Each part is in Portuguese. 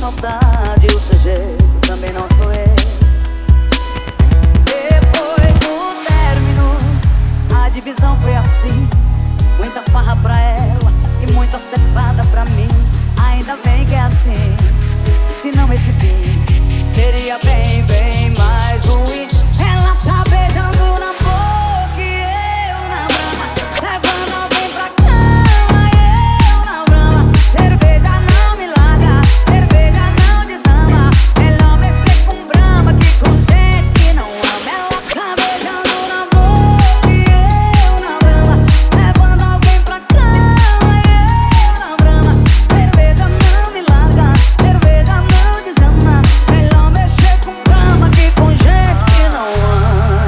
saudade, o sujeito também não sou eu. Depois do término, a divisão foi assim: muita farra pra ela e muita secada pra mim. Ainda bem que é assim, senão esse fim seria bem, bem mais ruim. Ela tá beijando na boca e eu na brama, levando alguém pra cama e eu na brama. Cerveja não me larga, cerveja não desama. Melhor mexer com brama que com gente que não ama. Ela tá beijando na boca e eu na brama, levando alguém pra cama e eu na brama. Cerveja não me larga, cerveja não desama. Melhor mexer com brama que com gente que não ama.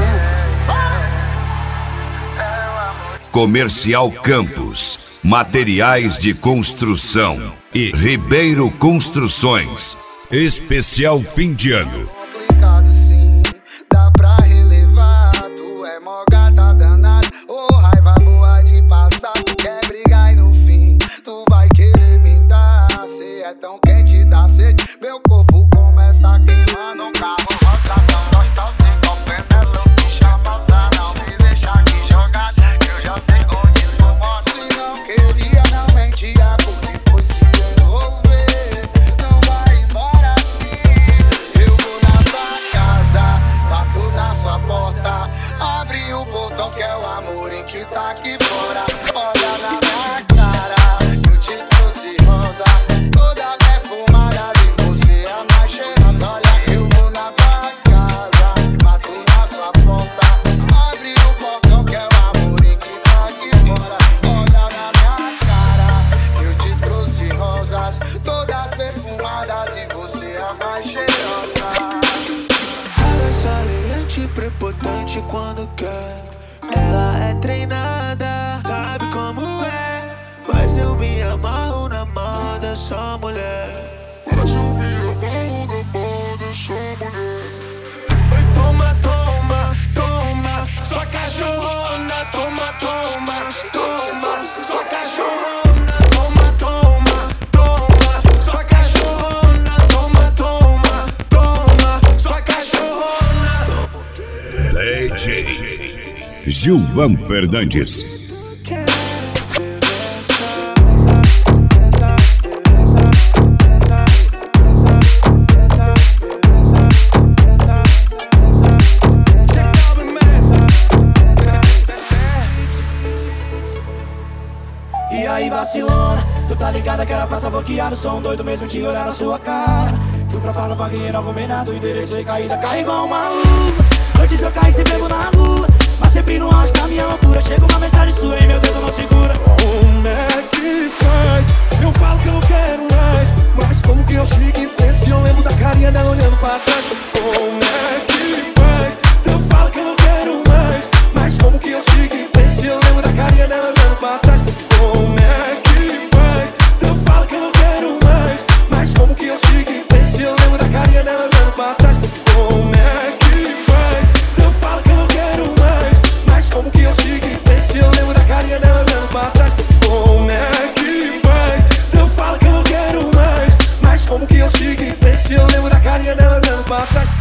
Comercial Campos, materiais de construção e Ribeiro Construções. Especial fim de ano. Complicado sim, dá pra relevar. Tu é mó gata danada, ô raiva boa de passar. Tu quer brigar e no fim tu vai querer me dar. Cê é tão quente, dá sede, meu corpo começa a queimar. No carro rosa tão gostoso, sem copendo me chama. Não me deixa aqui jogado, que eu já sei onde tu mora. Se não queria, não mentia, porque foi se envolver. Não vai embora assim. Eu vou na sua casa, bato na sua porta, abre o portão que é o amor em que tá aqui fora. Olha na minha cara, eu te trouxe rosa, toda perfumada e você é a mais cheirosa. Olha, eu vou na sua casa, bato na sua porta, abre o portão que é o amor em que tá aqui fora. Olha na minha cara, eu te trouxe rosas, todas perfumadas e você é a mais cheirosa. Ela é saliente, prepotente quando quer. Ela é treinada, sabe como é. Mas eu me amarro na mão dessa mulher. Mas eu me amarro na mão dessa mulher. Oi, toma, toma, toma, sua cachorrona. Toma, toma, toma, sua cachorrona. Toma, toma, toma, sua cachorrona. Toma, toma, toma, sua cachorrona. DJ Gilvan Fernandes. E aí vacilona, tu tá ligada que era pra tá bloqueado. Sou um doido mesmo de olhar na sua cara. Fui pra falar vaguinha, não combinado. O endereço e caída, cai igual uma luva. Antes eu caí se bebo na rua, mas sempre no auge da minha loucura. Chega uma mensagem sua e meu dedo não segura. Como é que faz? Se eu falo que eu quero mais, mas como que eu sigo em frente se eu lembro da carinha dela olhando pra trás? Como é que faz? Se eu falo que eu quero mais, mas como que eu sigo em frente se eu lembro da carinha dela olhando pra trás? Como é que faz? Se eu falo que eu quero mais, mas como que eu sigo em frente se eu lembro da carinha dela olhando pra trás? Como é que faz? Se eu falo que eu quero mais, mas como que eu sigo em frente se eu lembro da carinha dela olhando pra trás? Como é que faz? Se eu falo que eu quero mais, mas como que eu sigo em frente se eu lembro da carinha dela olhando pra trás?